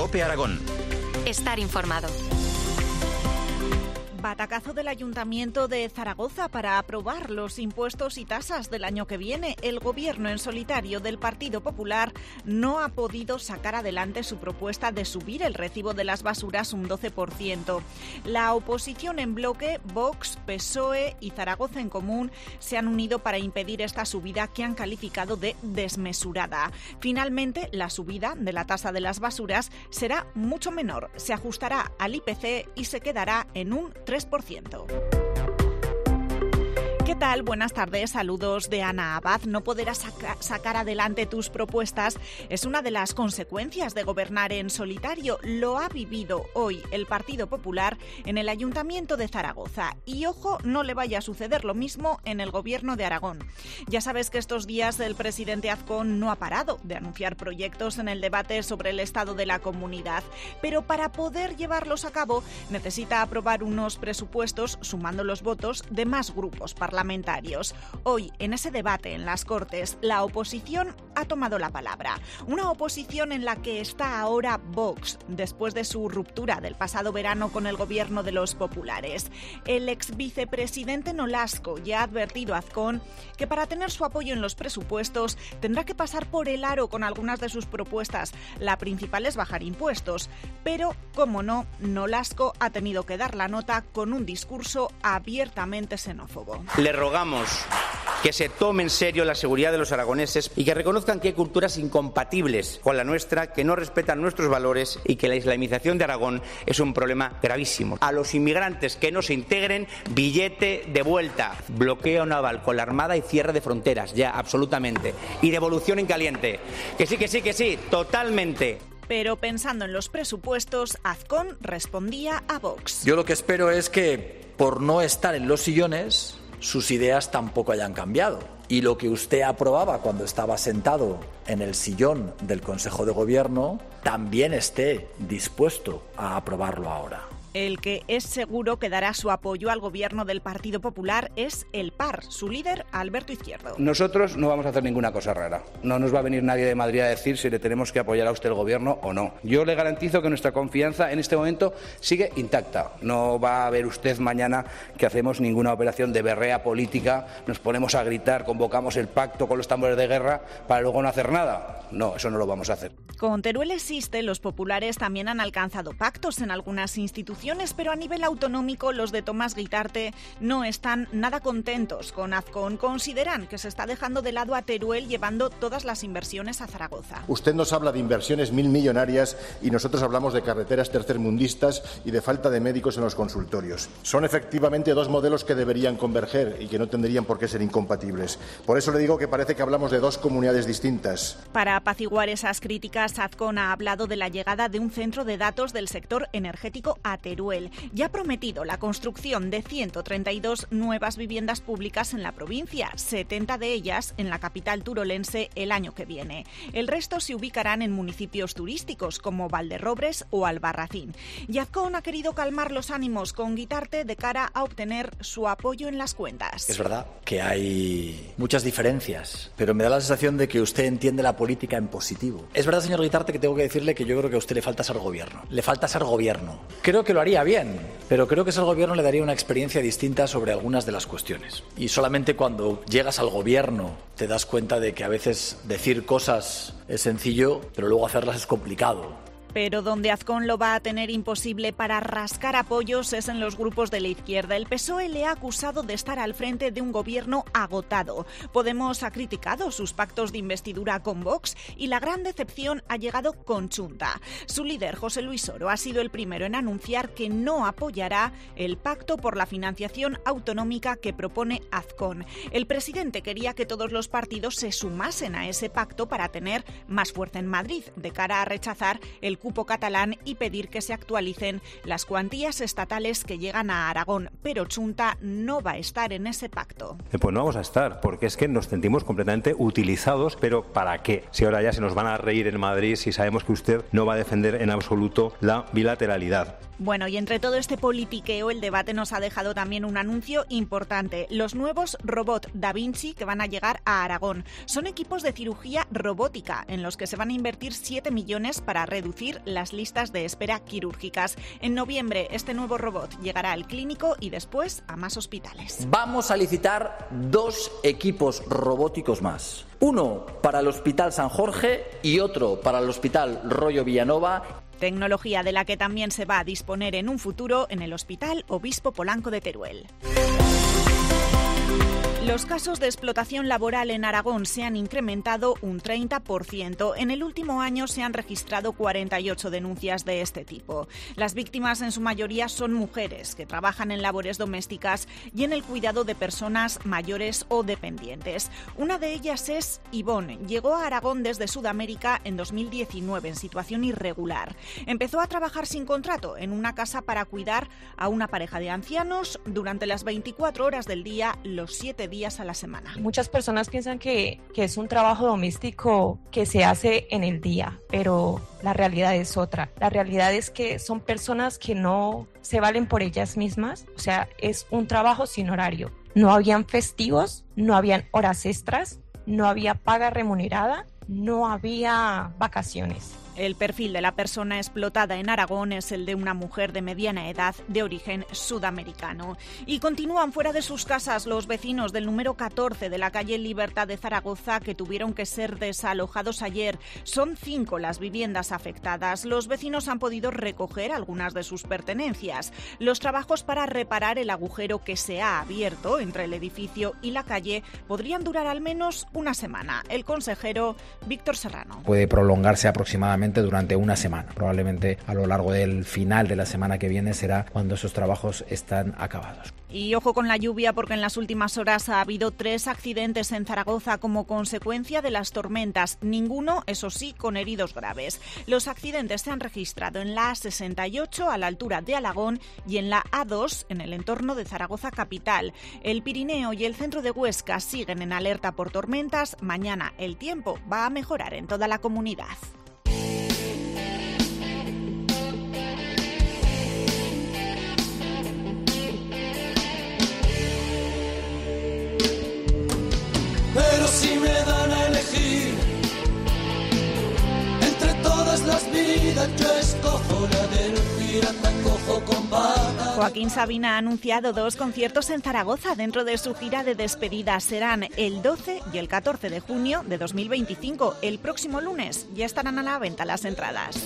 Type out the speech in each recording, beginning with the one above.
COPE Aragón. Estar informado. Batacazo del Ayuntamiento de Zaragoza para aprobar los impuestos y tasas del año que viene. El gobierno en solitario del Partido Popular no ha podido sacar adelante su propuesta de subir el recibo de las basuras un 12%. La oposición en bloque, Vox, PSOE y Zaragoza en Común, se han unido para impedir esta subida que han calificado de desmesurada. Finalmente, la subida de la tasa de las basuras será mucho menor. Se ajustará al IPC y se quedará en un 3%. ¿Qué tal? Buenas tardes, saludos de Ana Abad. No poder sacar adelante tus propuestas es una de las consecuencias de gobernar en solitario. Lo ha vivido hoy el Partido Popular en el Ayuntamiento de Zaragoza. Y ojo, no le vaya a suceder lo mismo en el Gobierno de Aragón. Ya sabes que estos días el presidente Azcón no ha parado de anunciar proyectos en el debate sobre el estado de la comunidad. Pero para poder llevarlos a cabo necesita aprobar unos presupuestos sumando los votos de más grupos parlamentarios. Hoy, en ese debate en las Cortes, la oposición ha tomado la palabra. Una oposición en la que está ahora Vox, después de su ruptura del pasado verano con el gobierno de los populares. El ex vicepresidente Nolasco ya ha advertido a Azcón que para tener su apoyo en los presupuestos tendrá que pasar por el aro con algunas de sus propuestas. La principal es bajar impuestos. Pero, como no, Nolasco ha tenido que dar la nota con un discurso abiertamente xenófobo. Le rogamos que se tome en serio la seguridad de los aragoneses y que reconozcan que hay culturas incompatibles con la nuestra, que no respetan nuestros valores y que la islamización de Aragón es un problema gravísimo. A los inmigrantes que no se integren, billete de vuelta, bloqueo naval con la Armada y cierre de fronteras, ya, absolutamente. Y devolución en caliente. Que sí, totalmente. Pero pensando en los presupuestos, Azcón respondía a Vox. Yo lo que espero es que, por no estar en los sillones, sus ideas tampoco hayan cambiado. Y lo que usted aprobaba cuando estaba sentado en el sillón del Consejo de Gobierno, también esté dispuesto a aprobarlo ahora. El que es seguro que dará su apoyo al gobierno del Partido Popular es el PAR, su líder, Alberto Izquierdo. Nosotros no vamos a hacer ninguna cosa rara. No nos va a venir nadie de Madrid a decir si le tenemos que apoyar a usted el gobierno o no. Yo le garantizo que nuestra confianza en este momento sigue intacta. No va a ver usted mañana que hacemos ninguna operación de berrea política, nos ponemos a gritar, convocamos el pacto con los tambores de guerra para luego no hacer nada. No, eso no lo vamos a hacer. Con Teruel existe, los populares también han alcanzado pactos en algunas instituciones, pero a nivel autonómico los de Tomás Guitarte no están nada contentos con Azcón. Consideran que se está dejando de lado a Teruel llevando todas las inversiones a Zaragoza. Usted nos habla de inversiones millonarias y nosotros hablamos de carreteras tercermundistas y de falta de médicos en los consultorios. Son efectivamente dos modelos que deberían converger y que no tendrían por qué ser incompatibles. Por eso le digo que parece que hablamos de dos comunidades distintas. Para apaciguar esas críticas, Azcón ha hablado de la llegada de un centro de datos del sector energético a Teruel y ha prometido la construcción de 132 nuevas viviendas públicas en la provincia, 70 de ellas en la capital turolense el año que viene. El resto se ubicarán en municipios turísticos como Valderrobres o Albarracín. Y Azcón ha querido calmar los ánimos con Guitarte de cara a obtener su apoyo en las cuentas. Es verdad que hay muchas diferencias, pero me da la sensación de que usted entiende la política en positivo. Es verdad, señor Guitarte, que tengo que decirle que yo creo que a usted le falta ser gobierno. Le falta ser gobierno. Creo que lo haría bien, pero creo que ser gobierno le daría una experiencia distinta sobre algunas de las cuestiones. Y solamente cuando llegas al gobierno te das cuenta de que a veces decir cosas es sencillo, pero luego hacerlas es complicado. Pero donde Azcón lo va a tener imposible para rascar apoyos es en los grupos de la izquierda. El PSOE le ha acusado de estar al frente de un gobierno agotado. Podemos ha criticado sus pactos de investidura con Vox y la gran decepción ha llegado con Chunta. Su líder, José Luis Oro, ha sido el primero en anunciar que no apoyará el pacto por la financiación autonómica que propone Azcón. El presidente quería que todos los partidos se sumasen a ese pacto para tener más fuerza en Madrid, de cara a rechazar el cupo catalán y pedir que se actualicen las cuantías estatales que llegan a Aragón, pero Chunta no va a estar en ese pacto. Pues no vamos a estar, porque es que nos sentimos completamente utilizados, pero ¿para qué? Si ahora ya se nos van a reír en Madrid, si sabemos que usted no va a defender en absoluto la bilateralidad. Bueno, y entre todo este politiqueo, el debate nos ha dejado también un anuncio importante. Los nuevos robots Da Vinci que van a llegar a Aragón son equipos de cirugía robótica en los que se van a invertir 7 millones para reducir reducir las listas de espera quirúrgicas. En noviembre, este nuevo robot llegará al Clínico y después a más hospitales. Vamos a licitar 2 equipos robóticos más. Uno para el Hospital San Jorge y otro para el Hospital Rollo Villanova. Tecnología de la que también se va a disponer en un futuro en el Hospital Obispo Polanco de Teruel. Los casos de explotación laboral en Aragón se han incrementado un 30%. En el último año se han registrado 48 denuncias de este tipo. Las víctimas en su mayoría son mujeres que trabajan en labores domésticas y en el cuidado de personas mayores o dependientes. Una de ellas es Ivonne. Llegó a Aragón desde Sudamérica en 2019 en situación irregular. Empezó a trabajar sin contrato en una casa para cuidar a una pareja de ancianos durante las 24 horas del día, los 7 días a la semana. Muchas personas piensan que es un trabajo doméstico que se hace en el día, pero la realidad es otra. La realidad es que son personas que no se valen por ellas mismas, o sea, es un trabajo sin horario. No habían festivos, no habían horas extras, no había paga remunerada, no había vacaciones. El perfil de la persona explotada en Aragón es el de una mujer de mediana edad de origen sudamericano. Y continúan fuera de sus casas los vecinos del número 14 de la calle Libertad de Zaragoza que tuvieron que ser desalojados ayer. Son 5 las viviendas afectadas. Los vecinos han podido recoger algunas de sus pertenencias. Los trabajos para reparar el agujero que se ha abierto entre el edificio y la calle podrían durar al menos una semana. El consejero Víctor Serrano. Puede prolongarse aproximadamente durante una semana. Probablemente a lo largo del final de la semana que viene será cuando esos trabajos están acabados. Y ojo con la lluvia porque en las últimas horas ha habido 3 accidentes en Zaragoza como consecuencia de las tormentas. Ninguno, eso sí, con heridos graves. Los accidentes se han registrado en la A68 a la altura de Alagón y en la A2 en el entorno de Zaragoza capital. El Pirineo y el centro de Huesca siguen en alerta por tormentas. Mañana el tiempo va a mejorar en toda la comunidad. Pero si me dan a elegir entre todas las vidas, yo escojo la del pirata cojo con patas. Joaquín Sabina ha anunciado 2 conciertos en Zaragoza dentro de su gira de despedida. Serán el 12 y el 14 de junio de 2025. El próximo lunes ya estarán a la venta las entradas.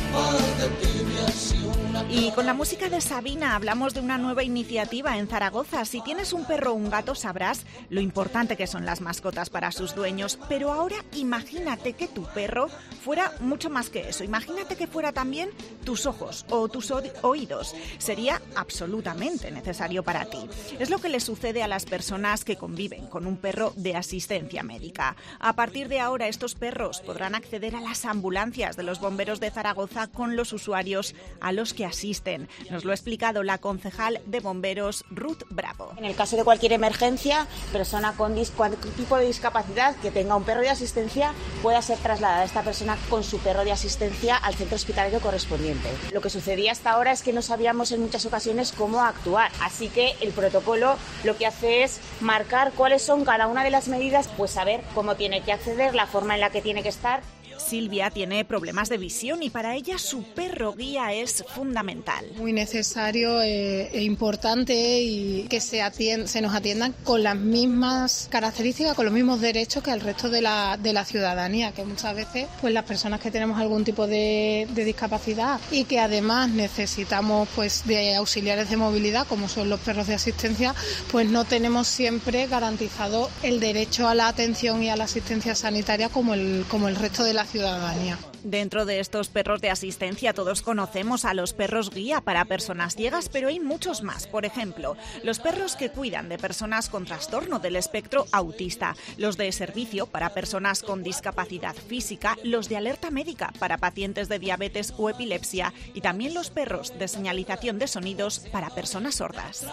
Y con la música de Sabina hablamos de una nueva iniciativa en Zaragoza. Si tienes un perro o un gato sabrás lo importante que son las mascotas para sus dueños. Pero ahora imagínate que tu perro fuera mucho más que eso. Imagínate que fuera también tus ojos o tus oídos. Sería absolutamente necesario para ti. Es lo que le sucede a las personas que conviven con un perro de asistencia médica. A partir de ahora estos perros podrán acceder a las ambulancias de los bomberos de Zaragoza con los usuarios a los que asisten. Nos lo ha explicado la concejal de bomberos Ruth Bravo. En el caso de cualquier emergencia, persona con cualquier tipo de discapacidad que tenga un perro de asistencia pueda ser trasladada esta persona con su perro de asistencia al centro hospitalario correspondiente. Lo que sucedía hasta ahora es que no sabíamos en muchas ocasiones cómo actuar, así que el protocolo lo que hace es marcar cuáles son cada una de las medidas, pues saber cómo tiene que acceder, la forma en la que tiene que estar. Silvia tiene problemas de visión y para ella su perro guía es fundamental. Muy necesario e importante y que se nos atiendan con las mismas características, con los mismos derechos que el resto de la ciudadanía, que muchas veces pues las personas que tenemos algún tipo de discapacidad y que además necesitamos pues de auxiliares de movilidad, como son los perros de asistencia, pues no tenemos siempre garantizado el derecho a la atención y a la asistencia sanitaria como el resto de la ciudadanía. Dentro de estos perros de asistencia todos conocemos a los perros guía para personas ciegas, pero hay muchos más. Por ejemplo, los perros que cuidan de personas con trastorno del espectro autista, los de servicio para personas con discapacidad física, los de alerta médica para pacientes de diabetes o epilepsia y también los perros de señalización de sonidos para personas sordas.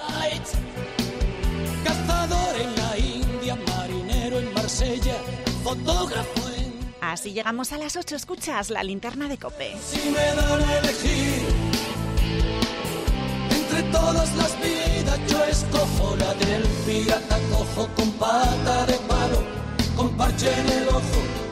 Cazador en la India, marinero en Marsella, fotógrafo en... Así llegamos a las 8, escuchas la linterna de COPE. Si me dan a elegir entre todas las vidas, yo escojo la del pirata cojo con pata de palo, con parche en el ojo